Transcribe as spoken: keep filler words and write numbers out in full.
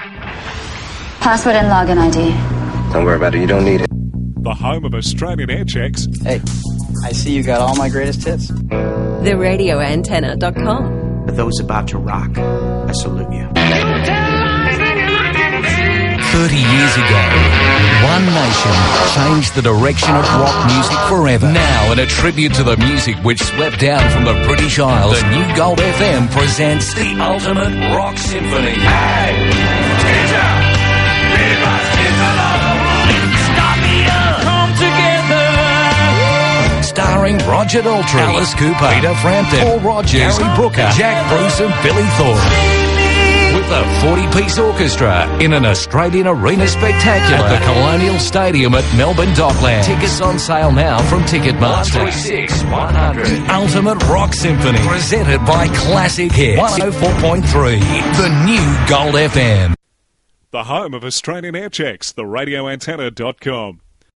Password and login I D. Don't worry about it, you don't need it. The home of Australian air checks. Hey, I see you got all my greatest hits. the radio antenna dot com. For those about to rock, I salute you. Thirty years ago, one nation changed the direction of rock music forever. Now, in a tribute to the music which swept down from the British Isles, the new Gold F M presents the Ultimate Rock Symphony. Hey, teacher, leave us alone. Stop here, come together. Starring Roger Daltrey, Alice Cooper, Peter Frampton, Paul Rogers, Gary Brooker, Jack Bruce and Billy Thorpe. With a forty-piece orchestra in an Australian arena spectacular at the Colonial Stadium at Melbourne Docklands. Tickets on sale now from Ticketmaster. one three six, one hundred. Ultimate Rock Symphony. Presented by Classic Hits. one oh four point three. The new Gold F M. The home of Australian air checks. the radio antenna dot com.